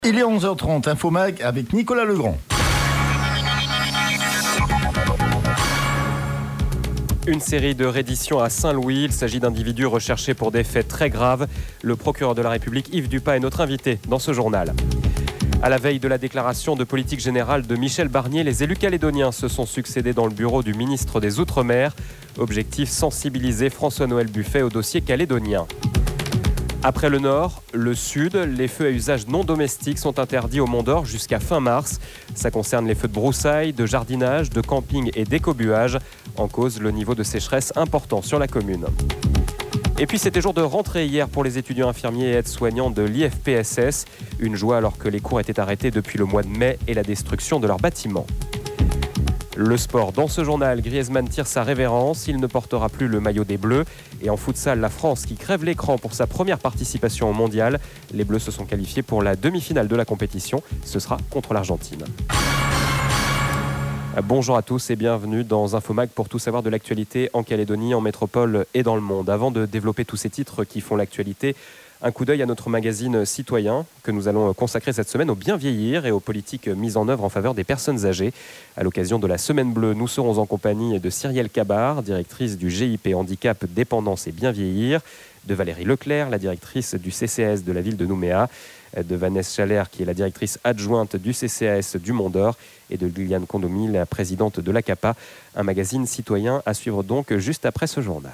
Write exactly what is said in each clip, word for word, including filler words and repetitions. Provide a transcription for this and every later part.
Il est onze heures trente, Infomag avec Nicolas Legrand. Une série de redditions à Saint-Louis. Il s'agit d'individus recherchés pour des faits très graves. Le procureur de la République, Yves Dupas, est notre invité dans ce journal. À la veille de la déclaration de politique générale de Michel Barnier, les élus calédoniens se sont succédés dans le bureau du ministre des Outre-mer. Objectif, sensibiliser François-Noël Buffet au dossier calédonien. Après le Nord, le Sud, les feux à usage non domestique sont interdits au Mont d'Or jusqu'à fin mars. Ça concerne les feux de broussailles, de jardinage, de camping et d'écobuage. En cause, le niveau de sécheresse important sur la commune. Et puis c'était jour de rentrée hier pour les étudiants infirmiers et aides-soignants de l'I F P S S. Une joie alors que les cours étaient arrêtés depuis le mois de mai et la destruction de leurs bâtiments. Le sport, dans ce journal, Griezmann tire sa révérence, il ne portera plus le maillot des Bleus. Et en futsal, la France qui crève l'écran pour sa première participation au mondial. Les Bleus se sont qualifiés pour la demi-finale de la compétition, ce sera contre l'Argentine. Bonjour à tous et bienvenue dans Infomag pour tout savoir de l'actualité en Calédonie, en métropole et dans le monde. Avant de développer tous ces titres qui font l'actualité, un coup d'œil à notre magazine Citoyen que nous allons consacrer cette semaine au bien vieillir et aux politiques mises en œuvre en faveur des personnes âgées. À l'occasion de la Semaine Bleue, nous serons en compagnie de Cyrielle Cabar, directrice du G I P Handicap, Dépendance et Bien Vieillir, de Valérie Leclerc, la directrice du C C A S de la ville de Nouméa, de Vanessa Chalère, qui est la directrice adjointe du C C A S du Mont d'Or, et de Liliane Condomi, la présidente de l'A C A P A. Un magazine citoyen à suivre donc juste après ce journal.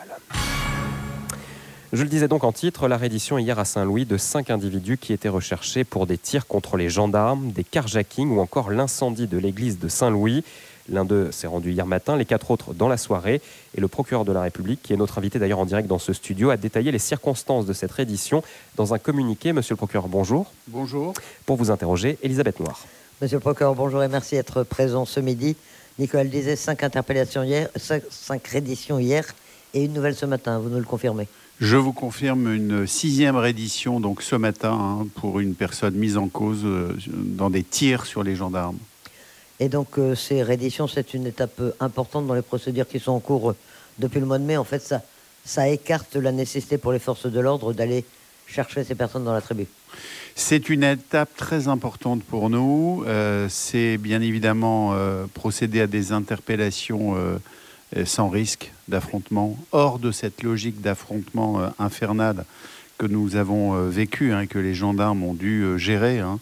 Je le disais donc en titre, la reddition hier à Saint-Louis de cinq individus qui étaient recherchés pour des tirs contre les gendarmes, des carjackings ou encore l'incendie de l'église de Saint-Louis. L'un d'eux s'est rendu hier matin, les quatre autres dans la soirée. Et le procureur de la République, qui est notre invité d'ailleurs en direct dans ce studio, a détaillé les circonstances de cette reddition dans un communiqué. Monsieur le procureur, bonjour. Bonjour. Pour vous interroger, Elisabeth Noir. Monsieur le procureur, bonjour et merci d'être présent ce midi. Nicolas le disait, cinq interpellations hier, cinq, cinq redditions hier et une nouvelle ce matin, vous nous le confirmez? Je vous confirme une sixième reddition donc ce matin hein, pour une personne mise en cause euh, dans des tirs sur les gendarmes. Et donc euh, ces redditions, c'est une étape euh, importante dans les procédures qui sont en cours euh, depuis le mois de mai. En fait, ça, ça écarte la nécessité pour les forces de l'ordre d'aller chercher ces personnes dans la tribu. C'est une étape très importante pour nous. Euh, c'est bien évidemment euh, procéder à des interpellations euh, sans risque d'affrontement, hors de cette logique d'affrontement euh, infernal que nous avons euh, vécu, hein, que les gendarmes ont dû euh, gérer. Hein.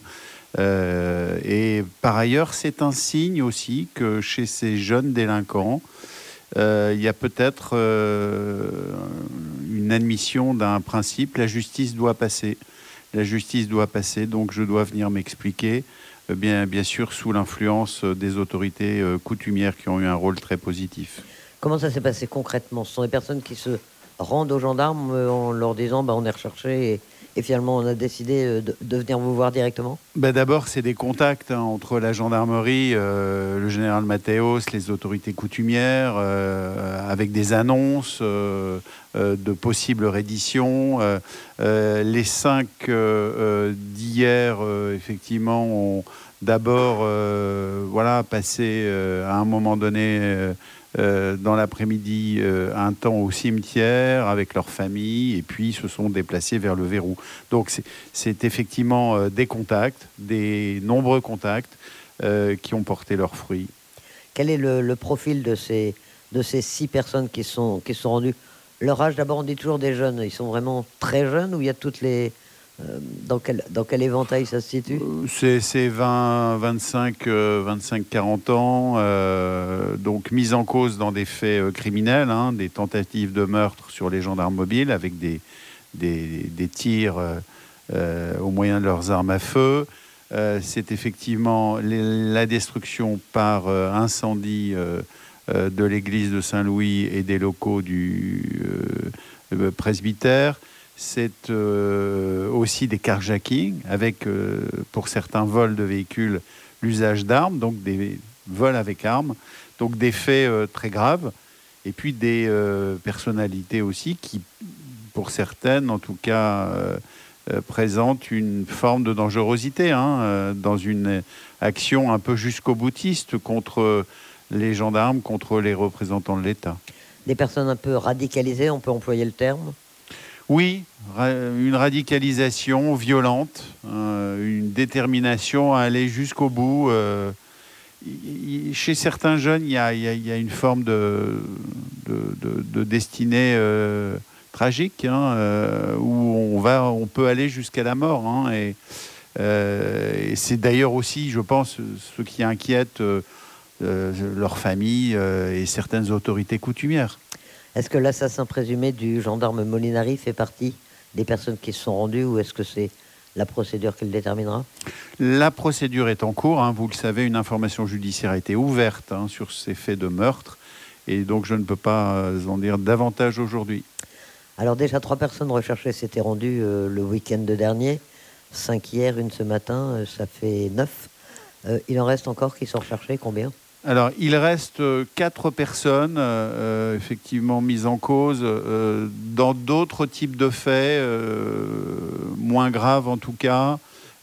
Euh, et par ailleurs, c'est un signe aussi que chez ces jeunes délinquants, euh, il y a peut-être euh, une admission d'un principe, la justice doit passer. La justice doit passer, donc je dois venir m'expliquer, euh, bien, bien sûr sous l'influence des autorités euh, coutumières qui ont eu un rôle très positif. Comment ça s'est passé concrètement? Ce sont des personnes qui se rendent aux gendarmes en leur disant bah, on est recherché et, et finalement on a décidé de, de venir vous voir directement? Ben d'abord, c'est des contacts hein, entre la gendarmerie, euh, le général Mathéos, les autorités coutumières, euh, avec des annonces euh, euh, de possibles redditions. Euh, euh, les cinq euh, d'hier, euh, effectivement, ont d'abord euh, voilà, passé euh, à un moment donné... Euh, Euh, dans l'après-midi euh, un temps au cimetière avec leur famille et puis se sont déplacés vers le Verrou. Donc c'est, c'est effectivement euh, des contacts, des nombreux contacts euh, qui ont porté leurs fruits. Quel est le, le profil de ces, de ces six personnes qui sont, qui sont rendues? Leur âge, d'abord on dit toujours des jeunes, ils sont vraiment très jeunes ou il y a toutes les... Euh, dans, quel, dans quel éventail ça se situe? C'est, c'est vingt, vingt-cinq, euh, vingt-cinq, quarante ans, euh, donc mise en cause dans des faits euh, criminels, hein, des tentatives de meurtre sur les gendarmes mobiles avec des, des, des tirs euh, euh, au moyen de leurs armes à feu. Euh, c'est effectivement les, la destruction par euh, incendie euh, euh, de l'église de Saint-Louis et des locaux du euh, presbytère. C'est euh, aussi des carjackings avec, euh, pour certains vols de véhicules, l'usage d'armes, donc des vols avec armes, donc des faits euh, très graves, et puis des euh, personnalités aussi qui, pour certaines en tout cas, euh, euh, présentent une forme de dangerosité hein, euh, dans une action un peu jusqu'au boutiste contre les gendarmes, contre les représentants de l'État. Des personnes un peu radicalisées, on peut employer le terme? Oui, ra- une radicalisation violente, euh, une détermination à aller jusqu'au bout. Euh, y- y- chez certains jeunes, il y a, il y a- il y a une forme de, de, de- de destinée euh, tragique, hein, euh, où on, va, on peut aller jusqu'à la mort. Hein, et, euh, et c'est d'ailleurs aussi, je pense, ce qui inquiète euh, euh, leurs familles euh, et certaines autorités coutumières. Est-ce que l'assassin présumé du gendarme Molinari fait partie des personnes qui se sont rendues ou est-ce que c'est la procédure qui le déterminera? La procédure est en cours. Hein, vous le savez, une information judiciaire a été ouverte hein, sur ces faits de meurtre. Et donc, je ne peux pas euh, en dire davantage aujourd'hui. Alors déjà, trois personnes recherchées s'étaient rendues euh, le week-end dernier. Cinq hier, une ce matin, euh, ça fait neuf. Euh, il en reste encore qui sont recherchés, combien? Alors, il reste euh, quatre personnes euh, effectivement mises en cause euh, dans d'autres types de faits, euh, moins graves en tout cas.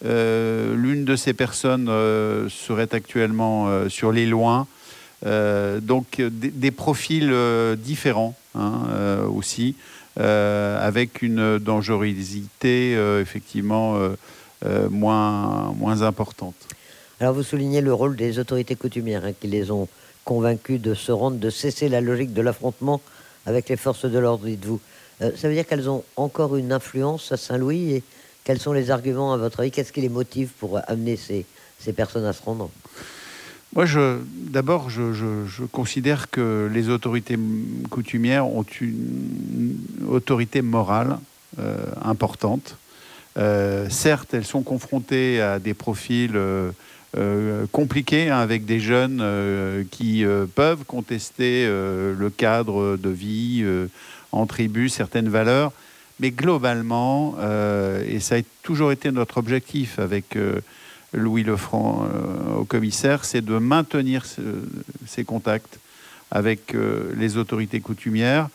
Euh, l'une de ces personnes euh, serait actuellement euh, sur les loins. Euh, donc, des, des profils euh, différents hein, euh, aussi, euh, avec une dangerosité euh, effectivement euh, euh, moins, moins importante. Alors vous soulignez le rôle des autorités coutumières hein, qui les ont convaincus de se rendre, de cesser la logique de l'affrontement avec les forces de l'ordre, dites-vous. Euh, ça veut dire qu'elles ont encore une influence à Saint-Louis et quels sont les arguments à votre avis? Qu'est-ce qui les motive pour amener ces, ces personnes à se rendre? Moi, je, d'abord, je, je, je considère que les autorités coutumières ont une autorité morale euh, importante. Euh, certes, elles sont confrontées à des profils euh, euh, compliqués, hein, avec des jeunes euh, qui euh, peuvent contester euh, le cadre de vie euh, en tribu, certaines valeurs. Mais globalement, euh, et ça a toujours été notre objectif avec euh, Louis Lefranc euh, au commissaire, c'est de maintenir ce, ces contacts avec euh, les autorités coutumières,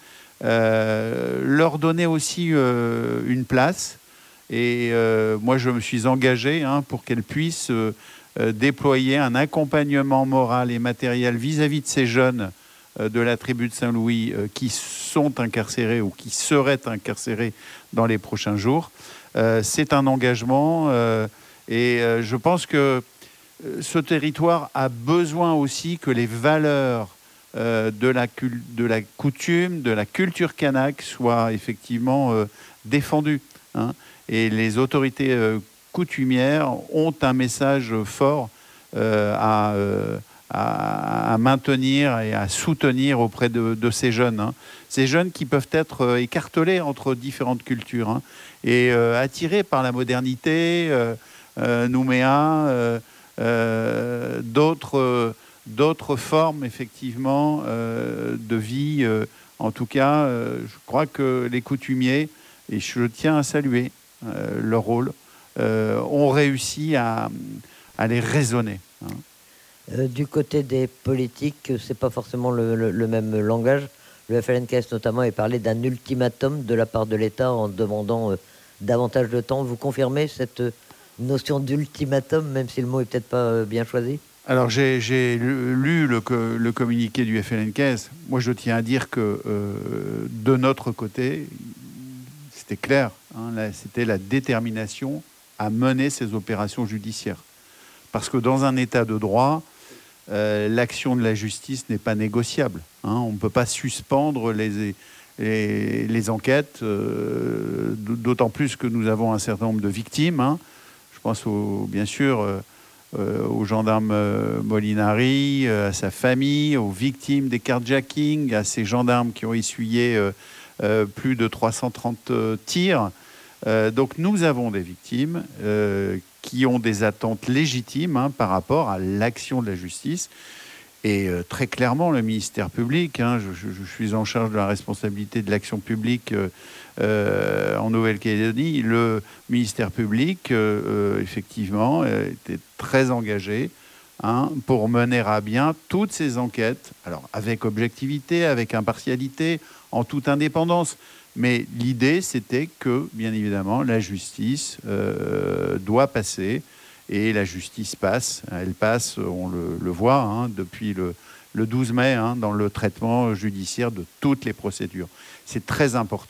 euh, leur donner aussi euh, une place. Et euh, moi, je me suis engagé hein, pour qu'elles puissent euh, euh, déployer un accompagnement moral et matériel vis-à-vis de ces jeunes euh, de la tribu de Saint-Louis euh, qui sont incarcérés ou qui seraient incarcérés dans les prochains jours. Euh, c'est un engagement euh, et euh, je pense que euh, ce territoire a besoin aussi que les valeurs euh, de, la cul- de la coutume, de la culture kanak soient effectivement euh, défendues. Hein. Et les autorités euh, coutumières ont un message fort euh, à, euh, à, à maintenir et à soutenir auprès de, de ces jeunes. Hein. Ces jeunes qui peuvent être euh, écartelés entre différentes cultures hein, et euh, attirés par la modernité, euh, euh, Nouméa, euh, euh, d'autres, euh, d'autres formes effectivement euh, de vie. Euh, en tout cas, euh, je crois que les coutumiers, et je tiens à saluer euh, leur rôle, euh, ont réussi à, à les raisonner. Hein. Euh, du côté des politiques, c'est pas forcément le, le, le même langage. Le F L N K S notamment a parlé d'un ultimatum de la part de l'État en demandant euh, davantage de temps. Vous confirmez cette notion d'ultimatum, même si le mot est peut-être pas euh, bien choisi? Alors j'ai, j'ai lu le, le communiqué du F L N K S. Moi je tiens à dire que euh, de notre côté, c'était clair, hein, là, c'était la détermination à mener ces opérations judiciaires. Parce que dans un état de droit, euh, l'action de la justice n'est pas négociable. Hein, on ne peut pas suspendre les, les, les enquêtes, euh, d'autant plus que nous avons un certain nombre de victimes. Hein. Je pense au, bien sûr euh, euh, au gendarme euh, Molinari, euh, à sa famille, aux victimes des carjacking, à ces gendarmes qui ont essuyé euh, euh, plus de trois cent trente euh, tirs. Euh, donc nous avons des victimes euh, qui ont des attentes légitimes hein, par rapport à l'action de la justice. Et euh, très clairement, le ministère public, hein, je, je, je suis en charge de la responsabilité de l'action publique euh, euh, en Nouvelle-Calédonie, le ministère public, euh, euh, effectivement, euh, était très engagé hein, pour mener à bien toutes ces enquêtes, alors avec objectivité, avec impartialité, en toute indépendance. Mais l'idée, c'était que, bien évidemment, la justice euh, doit passer. Et la justice passe. Elle passe, on le, le voit, hein, depuis le, le douze mai, hein, dans le traitement judiciaire de toutes les procédures. C'est très important.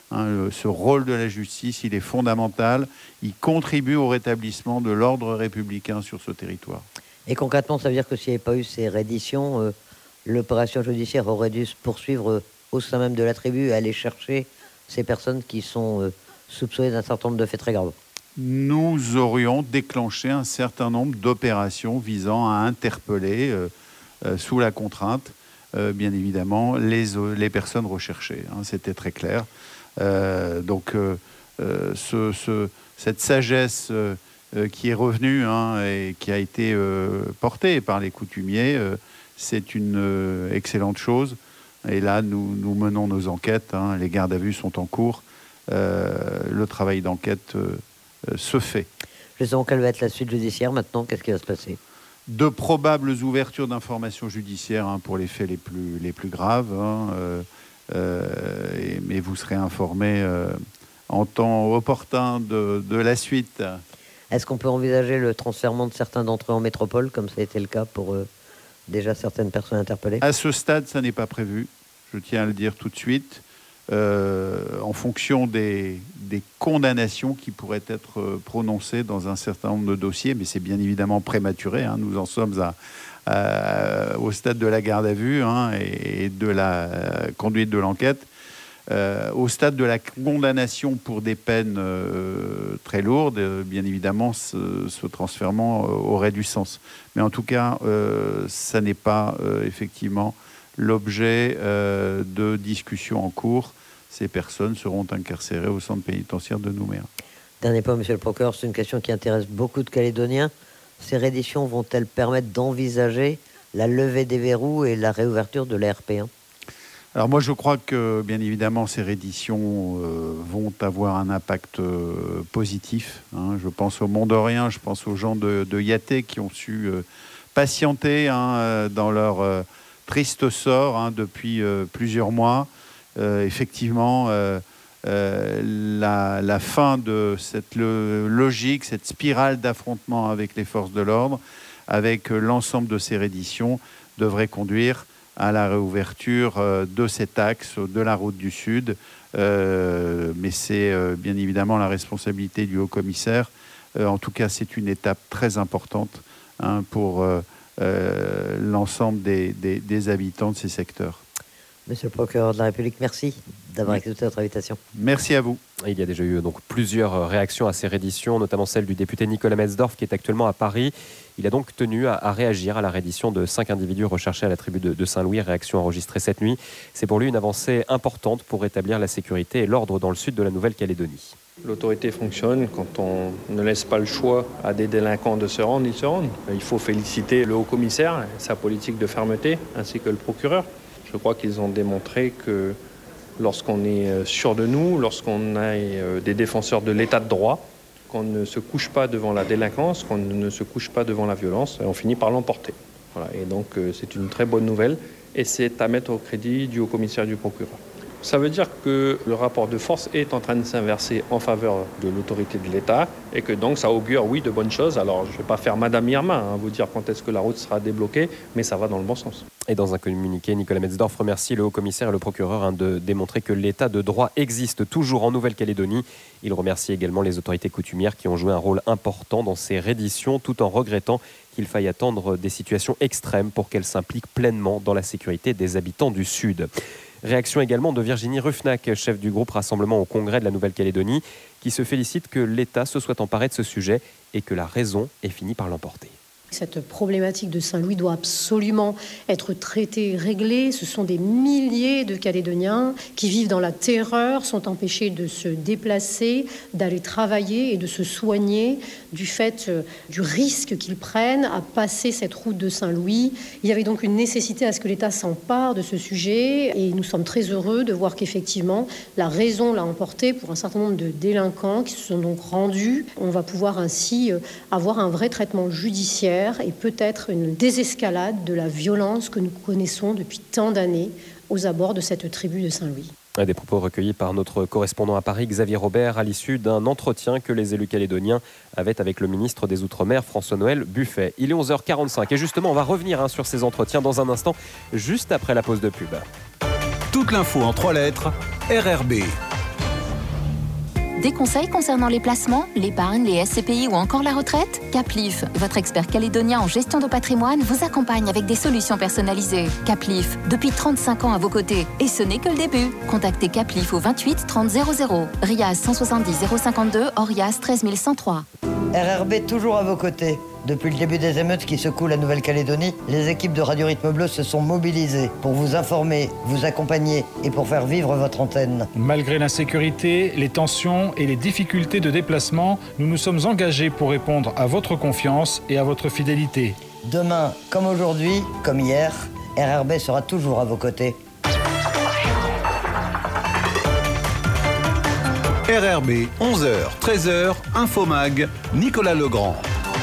Hein, le, ce rôle de la justice, il est fondamental. Il contribue au rétablissement de l'ordre républicain sur ce territoire. Et concrètement, ça veut dire que s'il n'y avait pas eu ces redditions, euh, l'opération judiciaire aurait dû se poursuivre euh, au sein même de la tribu et aller chercher ces personnes qui sont euh, soupçonnées d'un certain nombre de faits très graves. Nous aurions déclenché un certain nombre d'opérations visant à interpeller, euh, euh, sous la contrainte, euh, bien évidemment, les, les personnes recherchées. Hein, c'était très clair. Euh, donc, euh, euh, ce, ce, cette sagesse euh, euh, qui est revenue hein, et qui a été euh, portée par les coutumiers, euh, c'est une euh, excellente chose. Et là, nous, nous menons nos enquêtes. Hein, les gardes à vue sont en cours. Euh, le travail d'enquête euh, euh, se fait. Justement, quelle va être la suite judiciaire maintenant? Qu'est-ce qui va se passer? De probables ouvertures d'informations judiciaires hein, pour les faits les plus, les plus graves. Hein, euh, Euh, et, mais vous serez informé euh, en temps opportun de, de la suite. Est-ce qu'on peut envisager le transfèrement de certains d'entre eux en métropole, comme ça a été le cas pour euh, déjà certaines personnes interpellées? À ce stade, ça n'est pas prévu. Je tiens à le dire tout de suite. Euh, en fonction des, des condamnations qui pourraient être prononcées dans un certain nombre de dossiers, mais c'est bien évidemment prématuré. Hein, nous en sommes à Euh, au stade de la garde à vue hein, et de la euh, conduite de l'enquête. Euh, au stade de la condamnation pour des peines euh, très lourdes, euh, bien évidemment, ce, ce transfèrement euh, aurait du sens. Mais en tout cas, euh, ça n'est pas euh, effectivement l'objet euh, de discussions en cours. Ces personnes seront incarcérées au centre pénitentiaire de Nouméa. Dernier point, monsieur le procureur, c'est une question qui intéresse beaucoup de Calédoniens. Ces redditions vont-elles permettre d'envisager la levée des verrous et la réouverture de l'A R P un? Alors moi, je crois que, bien évidemment, ces redditions euh, vont avoir un impact euh, positif. Hein. Je pense aux Mondoriens, je pense aux gens de, de Yaté qui ont su euh, patienter hein, dans leur euh, triste sort hein, depuis euh, plusieurs mois. Euh, effectivement, euh, Euh, la, la fin de cette le, logique, cette spirale d'affrontement avec les forces de l'ordre, avec euh, l'ensemble de ces redditions, devrait conduire à la réouverture euh, de cet axe de la route du Sud. Euh, mais c'est euh, bien évidemment la responsabilité du haut-commissaire. Euh, en tout cas, c'est une étape très importante hein, pour euh, euh, l'ensemble des, des, des habitants de ces secteurs. Monsieur le procureur de la République, merci d'avoir accepté notre invitation. Merci à vous. Il y a déjà eu donc plusieurs réactions à ces redditions, notamment celle du député Nicolas Metzdorf qui est actuellement à Paris. Il a donc tenu à, à réagir à la reddition de cinq individus recherchés à la tribu de, de Saint-Louis, réaction enregistrée cette nuit. C'est pour lui une avancée importante pour rétablir la sécurité et l'ordre dans le sud de la Nouvelle-Calédonie. L'autorité fonctionne quand on ne laisse pas le choix à des délinquants de se rendre, ils se rendent. Il faut féliciter le haut-commissaire, sa politique de fermeté, ainsi que le procureur. Je crois qu'ils ont démontré que lorsqu'on est sûr de nous, lorsqu'on a des défenseurs de l'état de droit, qu'on ne se couche pas devant la délinquance, qu'on ne se couche pas devant la violence, on finit par l'emporter. Voilà. Et donc c'est une très bonne nouvelle et c'est à mettre au crédit du haut-commissaire et du procureur. Ça veut dire que le rapport de force est en train de s'inverser en faveur de l'autorité de l'État et que donc ça augure, oui, de bonnes choses. Alors je ne vais pas faire Madame Irma, hein, vous dire quand est-ce que la route sera débloquée, mais ça va dans le bon sens. Et dans un communiqué, Nicolas Metzdorf remercie le haut-commissaire et le procureur hein, de démontrer que l'état de droit existe toujours en Nouvelle-Calédonie. Il remercie également les autorités coutumières qui ont joué un rôle important dans ces redditions, tout en regrettant qu'il faille attendre des situations extrêmes pour qu'elles s'impliquent pleinement dans la sécurité des habitants du Sud. Réaction également de Virginie Ruffnac, chef du groupe Rassemblement au Congrès de la Nouvelle-Calédonie, qui se félicite que l'État se soit emparé de ce sujet et que la raison ait fini par l'emporter. Cette problématique de Saint-Louis doit absolument être traitée, réglée. Ce sont des milliers de Calédoniens qui vivent dans la terreur, sont empêchés de se déplacer, d'aller travailler et de se soigner du fait du risque qu'ils prennent à passer cette route de Saint-Louis. Il y avait donc une nécessité à ce que l'État s'empare de ce sujet et nous sommes très heureux de voir qu'effectivement la raison l'a emporté pour un certain nombre de délinquants qui se sont donc rendus. On va pouvoir ainsi avoir un vrai traitement judiciaire et peut-être une désescalade de la violence que nous connaissons depuis tant d'années aux abords de cette tribu de Saint-Louis. Des propos recueillis par notre correspondant à Paris, Xavier Robert, à l'issue d'un entretien que les élus calédoniens avaient avec le ministre des Outre-mer, François-Noël Buffet. Il est onze heures quarante-cinq et justement, on va revenir hein, sur ces entretiens dans un instant, juste après la pause de pub. Toute l'info en trois lettres, R R B. Des conseils concernant les placements, l'épargne, les S C P I ou encore la retraite ? Caplif, votre expert calédonien en gestion de patrimoine, vous accompagne avec des solutions personnalisées. Caplif, depuis trente-cinq ans à vos côtés. Et ce n'est que le début. Contactez Caplif au vingt-huit trente zéro zéro. Riaz cent soixante-dix zéro cinquante-deux, Orias treize mille cent trois. R R B toujours à vos côtés. Depuis le début des émeutes qui secouent la Nouvelle-Calédonie, les équipes de Radio Rythme Bleu se sont mobilisées pour vous informer, vous accompagner et pour faire vivre votre antenne. Malgré l'insécurité, les tensions et les difficultés de déplacement, nous nous sommes engagés pour répondre à votre confiance et à votre fidélité. Demain, comme aujourd'hui, comme hier, R R B sera toujours à vos côtés. R R B, onze heures, treize heures, Infomag, Nicolas Legrand.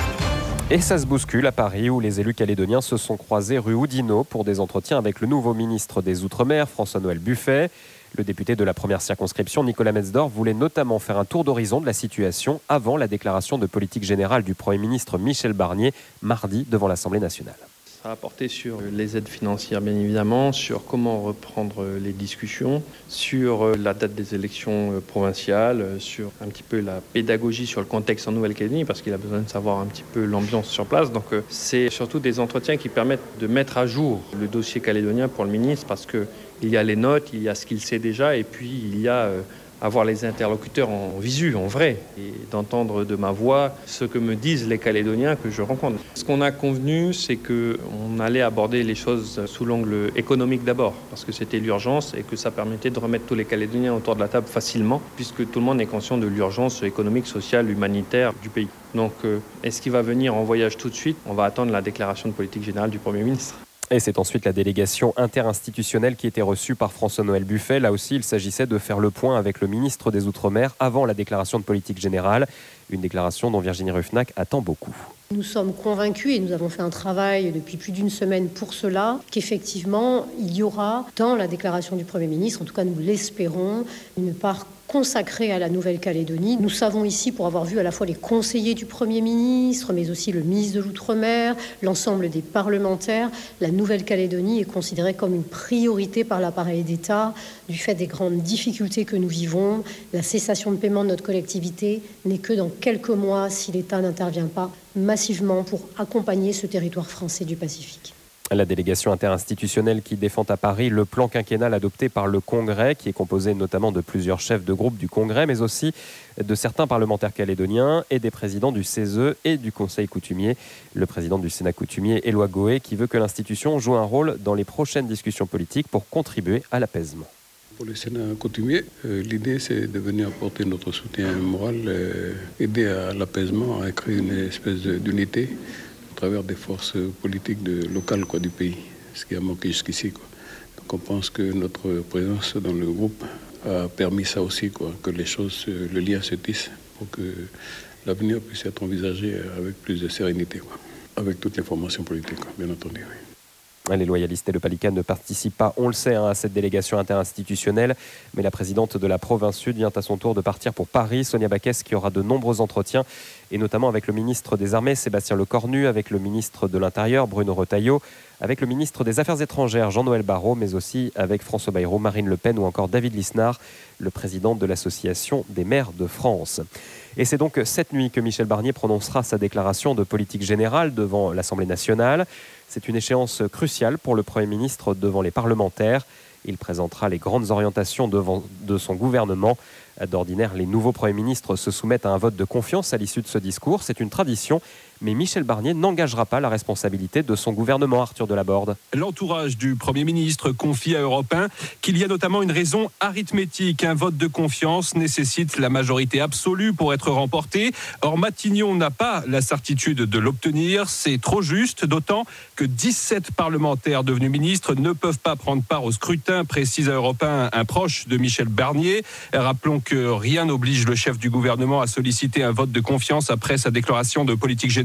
Et ça se bouscule à Paris où les élus calédoniens se sont croisés rue Oudinot pour des entretiens avec le nouveau ministre des Outre-mer, François-Noël Buffet. Le député de la première circonscription, Nicolas Metzdorf, voulait notamment faire un tour d'horizon de la situation avant la déclaration de politique générale du Premier ministre Michel Barnier mardi devant l'Assemblée nationale. Ça a porté sur les aides financières, bien évidemment, sur comment reprendre les discussions, sur la date des élections provinciales, sur un petit peu la pédagogie sur le contexte en Nouvelle-Calédonie, parce qu'il a besoin de savoir un petit peu l'ambiance sur place. Donc c'est surtout des entretiens qui permettent de mettre à jour le dossier calédonien pour le ministre, parce qu'il y a les notes, il y a ce qu'il sait déjà, et puis il y a avoir les interlocuteurs en visu, en vrai, et d'entendre de ma voix ce que me disent les Calédoniens que je rencontre. Ce qu'on a convenu, c'est qu'on allait aborder les choses sous l'angle économique d'abord, parce que c'était l'urgence et que ça permettait de remettre tous les Calédoniens autour de la table facilement, puisque tout le monde est conscient de l'urgence économique, sociale, humanitaire du pays. Donc, est-ce qu'il va venir en voyage tout de suite ? On va attendre la déclaration de politique générale du Premier ministre. Et c'est ensuite la délégation interinstitutionnelle qui était reçue par François-Noël Buffet. Là aussi, il s'agissait de faire le point avec le ministre des Outre-mer avant la déclaration de politique générale. Une déclaration dont Virginie Ruffnac attend beaucoup. Nous sommes convaincus, et nous avons fait un travail depuis plus d'une semaine pour cela, qu'effectivement, il y aura dans la déclaration du Premier ministre, en tout cas nous l'espérons, une part consacrée à la Nouvelle-Calédonie. Nous savons ici, pour avoir vu à la fois les conseillers du Premier ministre, mais aussi le ministre de l'Outre-mer, l'ensemble des parlementaires, la Nouvelle-Calédonie est considérée comme une priorité par l'appareil d'État du fait des grandes difficultés que nous vivons. La cessation de paiement de notre collectivité n'est que dans quelques mois si l'État n'intervient pas massivement pour accompagner ce territoire français du Pacifique. La délégation interinstitutionnelle qui défend à Paris le plan quinquennal adopté par le Congrès, qui est composé notamment de plusieurs chefs de groupe du Congrès, mais aussi de certains parlementaires calédoniens et des présidents du C E S E et du Conseil coutumier. Le président du Sénat coutumier, Éloi Goé, qui veut que l'institution joue un rôle dans les prochaines discussions politiques pour contribuer à l'apaisement. Pour le Sénat coutumier, euh, l'idée c'est de venir apporter notre soutien moral, euh, aider à l'apaisement, à créer une espèce d'unité à travers des forces politiques de, locales quoi, du pays, ce qui a manqué jusqu'ici. Quoi. Donc on pense que notre présence dans le groupe a permis ça aussi, quoi, que les choses, le lien se tisse pour que l'avenir puisse être envisagé avec plus de sérénité, quoi, avec toutes les formations politiques, quoi, bien entendu. Oui. Les loyalistes et le Palican ne participent pas, on le sait, hein, à cette délégation interinstitutionnelle. Mais la présidente de la province sud vient à son tour de partir pour Paris. Sonia Baquès qui aura de nombreux entretiens, et notamment avec le ministre des Armées, Sébastien Lecornu, avec le ministre de l'Intérieur, Bruno Retailleau, avec le ministre des Affaires étrangères, Jean-Noël Barrot, mais aussi avec François Bayrou, Marine Le Pen ou encore David Lisnard, le président de l'Association des maires de France. Et c'est donc cette nuit que Michel Barnier prononcera sa déclaration de politique générale devant l'Assemblée nationale. C'est une échéance cruciale pour le Premier ministre devant les parlementaires. Il présentera les grandes orientations devant, de son gouvernement. D'ordinaire, les nouveaux premiers ministres se soumettent à un vote de confiance à l'issue de ce discours. C'est une tradition, mais Michel Barnier n'engagera pas la responsabilité de son gouvernement, Arthur Delaborde. L'entourage du Premier ministre confie à Europe un qu'il y a notamment une raison arithmétique. Un vote de confiance nécessite la majorité absolue pour être remporté. Or, Matignon n'a pas la certitude de l'obtenir. C'est trop juste, d'autant que dix-sept parlementaires devenus ministres ne peuvent pas prendre part au scrutin, précise à Europe un un proche de Michel Barnier. Rappelons que rien n'oblige le chef du gouvernement à solliciter un vote de confiance après sa déclaration de politique générale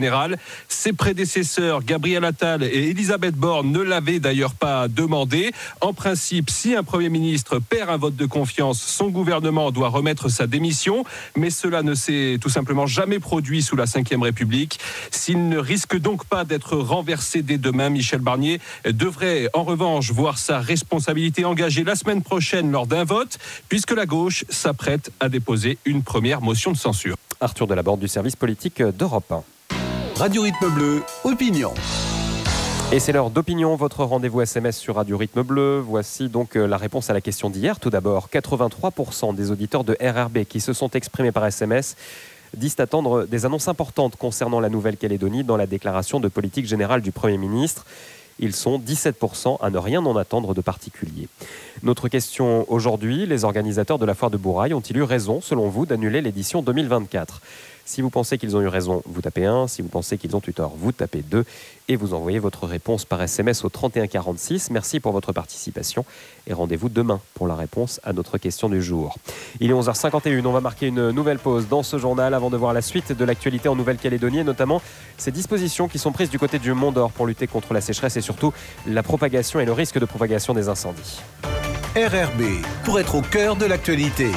générale. Ses prédécesseurs, Gabriel Attal et Elisabeth Borne, ne l'avaient d'ailleurs pas demandé. En principe, si un Premier ministre perd un vote de confiance, son gouvernement doit remettre sa démission. Mais cela ne s'est tout simplement jamais produit sous la cinquième République. S'il ne risque donc pas d'être renversé dès demain, Michel Barnier devrait en revanche voir sa responsabilité engagée la semaine prochaine lors d'un vote, puisque la gauche s'apprête à déposer une première motion de censure. Arthur Delaborde du service politique d'Europe un. Radio Rythme Bleu, opinion. Et c'est l'heure d'opinion, votre rendez-vous S M S sur Radio Rythme Bleu. Voici donc la réponse à la question d'hier. Tout d'abord, quatre-vingt-trois pour cent des auditeurs de R R B qui se sont exprimés par S M S disent attendre des annonces importantes concernant la Nouvelle-Calédonie dans la déclaration de politique générale du Premier ministre. Ils sont dix-sept pour cent à ne rien en attendre de particulier. Notre question aujourd'hui, les organisateurs de la foire de Bourail ont-ils eu raison, selon vous, d'annuler l'édition deux mille vingt-quatre ? Si vous pensez qu'ils ont eu raison, vous tapez un. Si vous pensez qu'ils ont eu tort, vous tapez deux. Et vous envoyez votre réponse par S M S au trente et un quarante-six. Merci pour votre participation. Et rendez-vous demain pour la réponse à notre question du jour. Il est onze heures cinquante et une. On va marquer une nouvelle pause dans ce journal avant de voir la suite de l'actualité en Nouvelle-Calédonie, et notamment ces dispositions qui sont prises du côté du Mont d'Or pour lutter contre la sécheresse et surtout la propagation et le risque de propagation des incendies. R R B, pour être au cœur de l'actualité.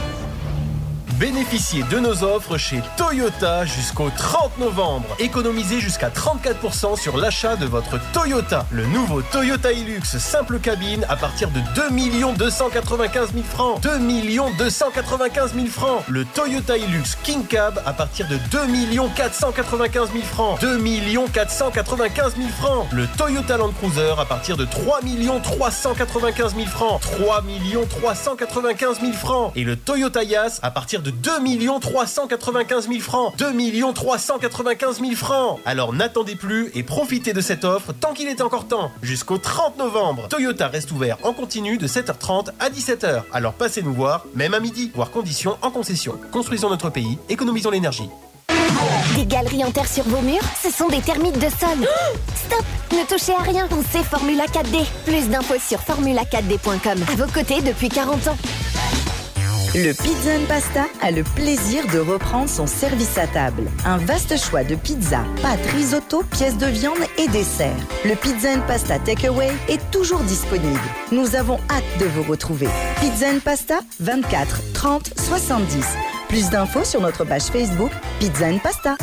Bénéficiez de nos offres chez Toyota jusqu'au trente novembre. Économisez jusqu'à trente-quatre pour cent sur l'achat de votre Toyota. Le nouveau Toyota Hilux simple cabine à partir de deux millions deux cent quatre-vingt-quinze mille francs. deux millions deux cent quatre-vingt-quinze mille francs. Le Toyota Hilux King Cab à partir de deux millions quatre cent quatre-vingt-quinze mille francs. deux millions quatre cent quatre-vingt-quinze mille francs. Le Toyota Land Cruiser à partir de trois millions trois cent quatre-vingt-quinze mille francs. trois millions trois cent quatre-vingt-quinze mille francs. Et le Toyota Yaris à partir de deux millions trois cent quatre-vingt-quinze mille francs. deux millions trois cent quatre-vingt-quinze mille francs. Alors n'attendez plus et profitez de cette offre tant qu'il est encore temps. Jusqu'au trente novembre, Toyota reste ouvert en continu de sept heures trente à dix-sept heures. Alors passez nous voir, même à midi, voire conditions en concession. Construisons notre pays, économisons l'énergie. Des galeries en terre sur vos murs, ce sont des termites de sol. Stop, ne touchez à rien, pensez Formula quatre D. Plus d'infos sur formula quatre d point com. À vos côtés depuis quarante ans. Le Pizza and Pasta a le plaisir de reprendre son service à table. Un vaste choix de pizza, pâtes, risotto, pièces de viande et desserts. Le Pizza and Pasta Takeaway est toujours disponible. Nous avons hâte de vous retrouver. Pizza and Pasta, vingt-quatre trente soixante-dix. Plus d'infos sur notre page Facebook Pizza and Pasta.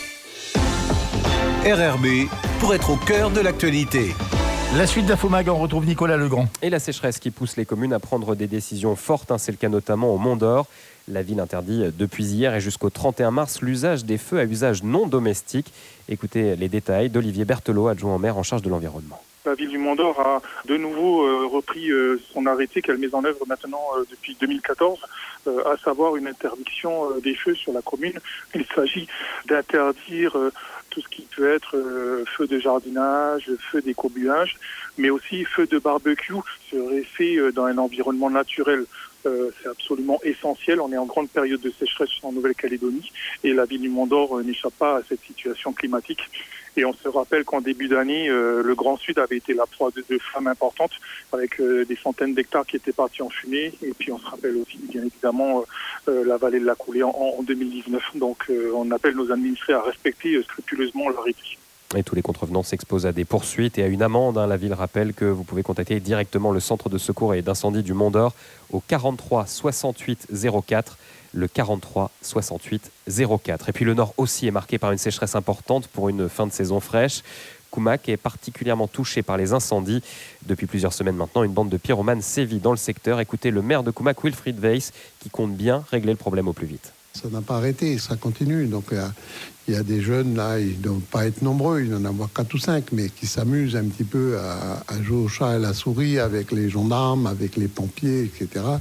R R B, pour être au cœur de l'actualité. La suite d'Infomag, on retrouve Nicolas Legrand. Et la sécheresse qui pousse les communes à prendre des décisions fortes, hein, c'est le cas notamment au Mont d'Or. La ville interdit depuis hier et jusqu'au trente et un mars l'usage des feux à usage non domestique. Écoutez les détails d'Olivier Berthelot, adjoint au maire en charge de l'environnement. La ville du Mont d'Or a de nouveau euh, repris euh, son arrêté qu'elle met en œuvre maintenant euh, depuis deux mille quatorze, euh, à savoir une interdiction euh, des feux sur la commune. Il s'agit d'interdire euh, tout ce qui peut être euh, feu de jardinage, feu d'écobuage, mais aussi feu de barbecue serait fait euh, dans un environnement naturel. Euh, c'est absolument essentiel. On est en grande période de sécheresse en Nouvelle-Calédonie et la ville du Mont d'Or euh, n'échappe pas à cette situation climatique. Et on se rappelle qu'en début d'année, euh, le Grand Sud avait été la proie de, de flammes importantes avec euh, des centaines d'hectares qui étaient partis en fumée. Et puis on se rappelle aussi, bien évidemment, euh, la vallée de la Coulée en, en deux mille dix-neuf. Donc euh, on appelle nos administrés à respecter euh, scrupuleusement l'arrêté. Et tous les contrevenants s'exposent à des poursuites et à une amende. La ville rappelle que vous pouvez contacter directement le centre de secours et d'incendie du Mont d'Or au quarante-trois soixante-huit zéro quatre. Le quarante-trois soixante-huit zéro quatre. Et puis le Nord aussi est marqué par une sécheresse importante pour une fin de saison fraîche. Koumak est particulièrement touché par les incendies. Depuis plusieurs semaines maintenant, une bande de pyromanes sévit dans le secteur. Écoutez le maire de Koumak, Wilfried Weiss, qui compte bien régler le problème au plus vite. Ça n'a pas arrêté, ça continue. Donc il y, y a des jeunes là, ils ne doivent pas être nombreux, il y en a avoir quatre ou cinq, mais qui s'amusent un petit peu à, à jouer au chat et à la souris avec les gendarmes, avec les pompiers, et cetera.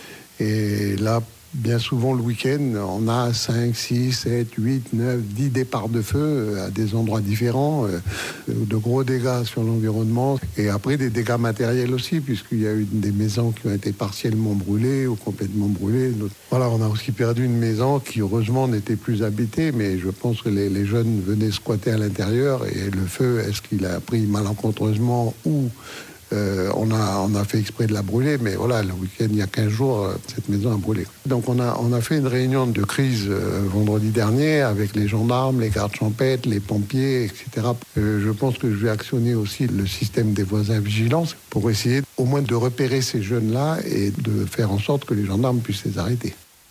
Et là, bien souvent, le week-end, on a cinq, six, sept, huit, neuf, dix départs de feu à des endroits différents, de gros dégâts sur l'environnement et après des dégâts matériels aussi, puisqu'il y a eu des maisons qui ont été partiellement brûlées ou complètement brûlées. Voilà, on a aussi perdu une maison qui, heureusement, n'était plus habitée, mais je pense que les, les jeunes venaient squatter à l'intérieur et le feu, est-ce qu'il a pris malencontreusement ou Euh, on, a, on a fait exprès de la brûler, mais voilà, le week-end, il y a quinze jours, cette maison a brûlé. Donc on a, on a fait une réunion de crise euh, vendredi dernier avec les gendarmes, les gardes champêtres, les pompiers, et cetera. Euh, je pense que je vais actionner aussi le système des voisins vigilance pour essayer au moins de repérer ces jeunes-là et de faire en sorte que les gendarmes puissent les arrêter.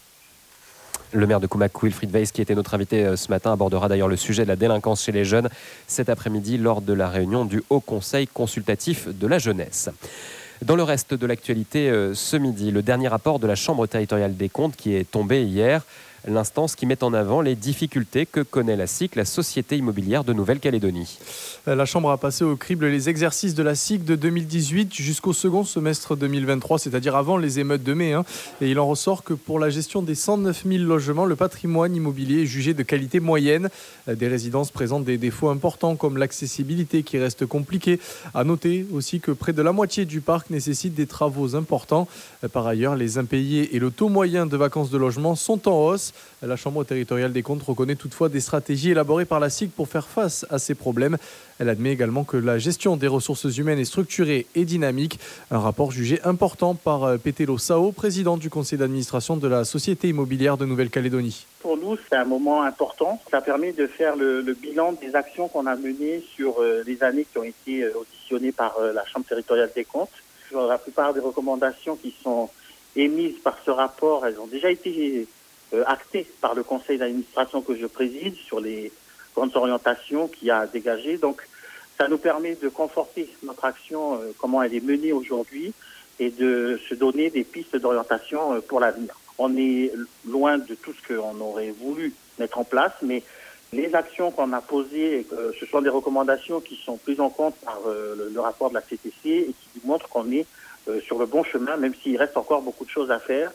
Le maire de Koumac, Wilfried Weiss, qui était notre invité ce matin, abordera d'ailleurs le sujet de la délinquance chez les jeunes cet après-midi lors de la réunion du Haut Conseil consultatif de la jeunesse. Dans le reste de l'actualité, ce midi, le dernier rapport de la Chambre territoriale des comptes qui est tombé hier. L'instance qui met en avant les difficultés que connaît la S I C, la Société immobilière de Nouvelle-Calédonie. La Chambre a passé au crible les exercices de la S I C de deux mille dix-huit jusqu'au second semestre deux mille vingt-trois, c'est-à-dire avant les émeutes de mai. Hein. Et il en ressort que pour la gestion des cent neuf mille logements, le patrimoine immobilier est jugé de qualité moyenne. Des résidences présentent des défauts importants comme l'accessibilité qui reste compliquée. À noter aussi que près de la moitié du parc nécessite des travaux importants. Par ailleurs, les impayés et le taux moyen de vacances de logement sont en hausse. La Chambre territoriale des comptes reconnaît toutefois des stratégies élaborées par la S I C pour faire face à ces problèmes. Elle admet également que la gestion des ressources humaines est structurée et dynamique. Un rapport jugé important par Petelo Sao, président du conseil d'administration de la Société immobilière de Nouvelle-Calédonie. Pour nous, c'est un moment important. Ça permet de faire le, le bilan des actions qu'on a menées sur euh, les années qui ont été euh, auditionnées par euh, la Chambre territoriale des comptes. Sur la plupart des recommandations qui sont émises par ce rapport, elles ont déjà été euh, actées par le conseil d'administration que je préside sur les grandes orientations qu'il a dégagées. Donc, ça nous permet de conforter notre action, euh, comment elle est menée aujourd'hui, et de se donner des pistes d'orientation euh, pour l'avenir. On est loin de tout ce qu'on aurait voulu mettre en place, mais les actions qu'on a posées, euh, ce sont des recommandations qui sont prises en compte par euh, le, le rapport de la C T C et qui montrent qu'on est euh, sur le bon chemin, même s'il reste encore beaucoup de choses à faire.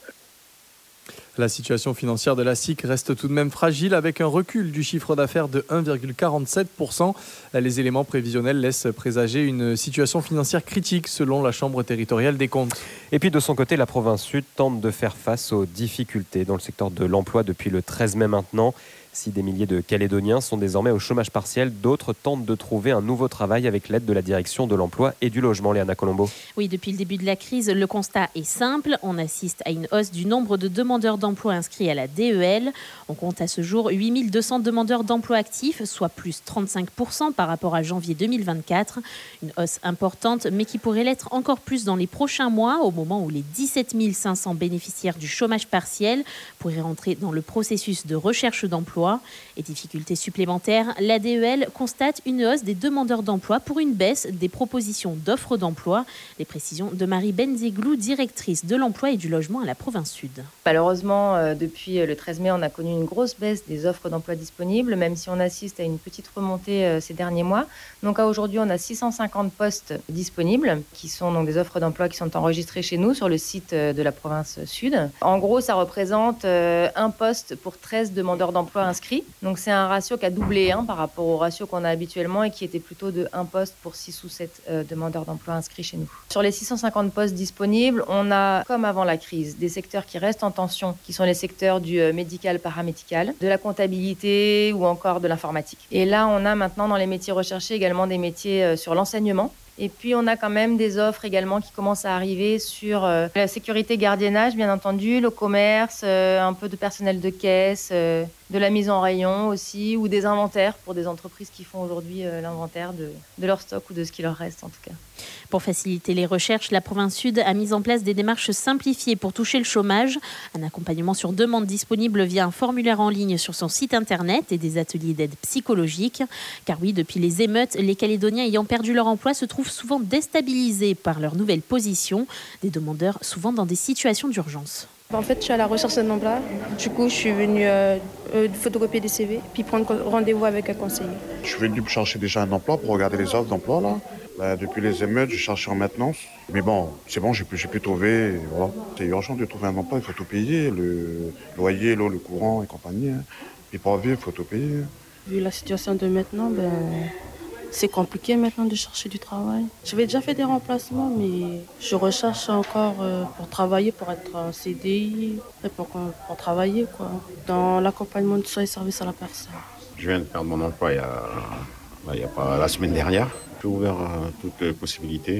La situation financière de la S I C reste tout de même fragile avec un recul du chiffre d'affaires de un virgule quarante-sept pour cent. Les éléments prévisionnels laissent présager une situation financière critique selon la Chambre territoriale des comptes. Et puis de son côté, la province sud tente de faire face aux difficultés dans le secteur de l'emploi depuis le treize mai maintenant. Si des milliers de Calédoniens sont désormais au chômage partiel, d'autres tentent de trouver un nouveau travail avec l'aide de la direction de l'emploi et du logement. Léana Colombo. Oui, depuis le début de la crise, le constat est simple. On assiste à une hausse du nombre de demandeurs d'emploi inscrits à la D E L. On compte à ce jour huit mille deux cents demandeurs d'emploi actifs, soit plus trente-cinq pour cent par rapport à janvier deux mille vingt-quatre. Une hausse importante, mais qui pourrait l'être encore plus dans les prochains mois, au moment où les dix-sept mille cinq cents bénéficiaires du chômage partiel pourraient rentrer dans le processus de recherche d'emploi. Et difficultés supplémentaires, la D E L constate une hausse des demandeurs d'emploi pour une baisse des propositions d'offres d'emploi. Les précisions de Marie Benzeglou, directrice de l'emploi et du logement à la province sud. Malheureusement, euh, depuis le treize mai, on a connu une grosse baisse des offres d'emploi disponibles, même si on assiste à une petite remontée euh, ces derniers mois. Donc à aujourd'hui, on a six cent cinquante postes disponibles, qui sont donc des offres d'emploi qui sont enregistrées chez nous sur le site euh, de la province sud. En gros, ça représente euh, un poste pour treize demandeurs d'emploi inscrits. Donc c'est un ratio qui a doublé hein, par rapport au ratio qu'on a habituellement et qui était plutôt de un poste pour six ou sept euh, demandeurs d'emploi inscrits chez nous. Sur les six cent cinquante postes disponibles, on a, comme avant la crise, des secteurs qui restent en tension, qui sont les secteurs du euh, médical, paramédical, de la comptabilité ou encore de l'informatique. Et là, on a maintenant dans les métiers recherchés également des métiers euh, sur l'enseignement. Et puis, on a quand même des offres également qui commencent à arriver sur euh, la sécurité gardiennage, bien entendu, le commerce, euh, un peu de personnel de caisse, euh, de la mise en rayon aussi, ou des inventaires pour des entreprises qui font aujourd'hui euh, l'inventaire de, de leur stock ou de ce qui leur reste en tout cas. Pour faciliter les recherches, la province sud a mis en place des démarches simplifiées pour toucher le chômage. Un accompagnement sur demande disponible via un formulaire en ligne sur son site internet et des ateliers d'aide psychologique. Car oui, depuis les émeutes, les Calédoniens ayant perdu leur emploi se trouvent souvent déstabilisés par leur nouvelle position. Des demandeurs souvent dans des situations d'urgence. En fait, je suis à la recherche d'un emploi. Du coup, je suis venue euh, euh, photocopier des C V puis prendre rendez-vous avec un conseiller. Je suis venu chercher déjà un emploi pour regarder les offres d'emploi là. Bah, depuis les émeutes, je cherche en maintenance. Mais bon, c'est bon, j'ai pu, j'ai pu trouver. Voilà. C'est urgent de trouver un emploi, il faut tout payer. Le loyer, l'eau, le courant et compagnie. Hein. Et pour vivre, il faut tout payer. Vu la situation de maintenant, ben, c'est compliqué maintenant de chercher du travail. J'avais déjà fait des remplacements, mais je recherche encore pour travailler, pour être en C D I, et pour, pour travailler quoi, dans l'accompagnement de soins et services à la personne. Je viens de perdre mon emploi il y a, il y a pas, la semaine dernière. Je suis ouvert à toutes les possibilités. Voilà.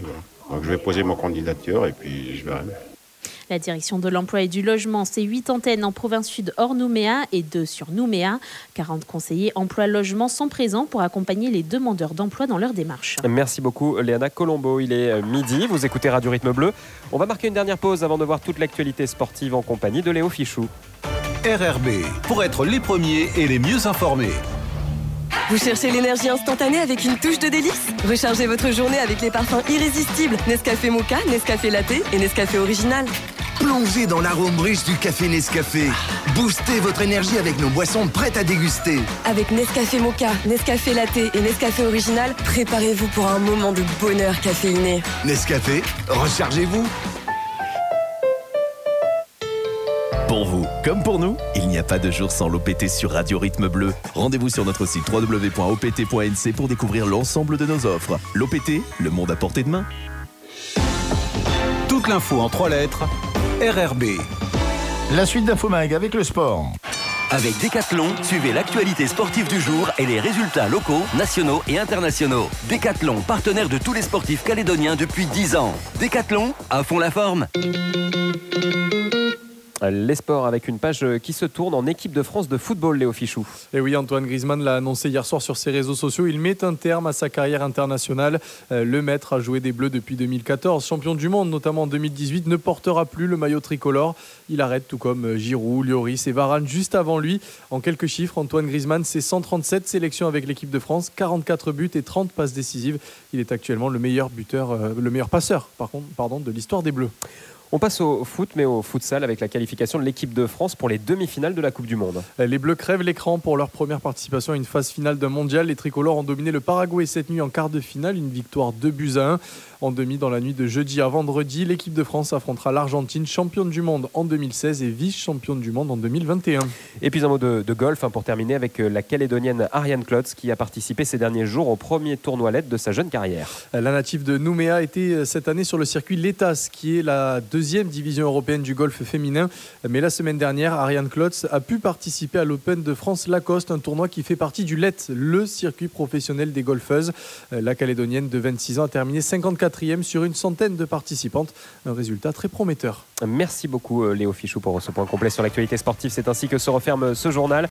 Donc je vais poser ma candidature et puis je verrai. La direction de l'emploi et du logement, c'est huit antennes en province sud hors Nouméa et deux sur Nouméa. quarante conseillers emploi-logement sont présents pour accompagner les demandeurs d'emploi dans leur démarche. Merci beaucoup Léana Colombo. Il est midi, vous écoutez Radio Rythme Bleu. On va marquer une dernière pause avant de voir toute l'actualité sportive en compagnie de Léo Fichou. R R B, pour être les premiers et les mieux informés. Vous cherchez l'énergie instantanée avec une touche de délice? Rechargez votre journée avec les parfums irrésistibles Nescafé Mocha, Nescafé Latte et Nescafé Original. Plongez dans l'arôme riche du café Nescafé. Boostez votre énergie avec nos boissons prêtes à déguster. Avec Nescafé Mocha, Nescafé Latte et Nescafé Original, préparez-vous pour un moment de bonheur caféiné. Nescafé, rechargez-vous. Pour vous, comme pour nous, il n'y a pas de jour sans l'O P T sur Radio Rythme Bleu. Rendez-vous sur notre site w w w point o p t point n c pour découvrir l'ensemble de nos offres. L'O P T, le monde à portée de main. Toute l'info en trois lettres, R R B. La suite d'Infomag avec le sport. Avec Decathlon, suivez l'actualité sportive du jour et les résultats locaux, nationaux et internationaux. Decathlon, partenaire de tous les sportifs calédoniens depuis dix ans. Decathlon, à fond la forme. Les sports avec une page qui se tourne en équipe de France de football, Léo Fichou. Et oui, Antoine Griezmann l'a annoncé hier soir sur ses réseaux sociaux. Il met un terme à sa carrière internationale. Le maître a joué des Bleus depuis deux mille quatorze. Champion du monde, notamment en deux mille dix-huit, ne portera plus le maillot tricolore. Il arrête tout comme Giroud, Lloris et Varane juste avant lui. En quelques chiffres, Antoine Griezmann, c'est cent trente-sept sélections avec l'équipe de France, quarante-quatre buts et trente passes décisives. Il est actuellement le meilleur buteur, euh, le meilleur passeur, par contre, pardon, de l'histoire des Bleus. On passe au foot, mais au futsal avec la qualification de l'équipe de France pour les demi-finales de la Coupe du Monde. Les Bleus crèvent l'écran pour leur première participation à une phase finale d'un mondial. Les tricolores ont dominé le Paraguay cette nuit en quart de finale, une victoire deux buts à un. En demi, dans la nuit de jeudi à vendredi, l'équipe de France affrontera l'Argentine, championne du monde en deux mille seize et vice-championne du monde en deux mille vingt et un. Et puis un mot de, de golf hein, pour terminer avec la Calédonienne Ariane Klotz qui a participé ces derniers jours au premier tournoi L E D de sa jeune carrière. La native de Nouméa était cette année sur le circuit L'Etas, qui est la deuxième division européenne du golf féminin. Mais la semaine dernière, Ariane Klotz a pu participer à l'Open de France Lacoste, un tournoi qui fait partie du L E T, le circuit professionnel des golfeuses. La Calédonienne de vingt-six ans a terminé cinquante-quatrième sur une centaine de participantes. Un résultat très prometteur. Merci beaucoup Léo Fichou pour ce point complet sur l'actualité sportive. C'est ainsi que se referme ce journal.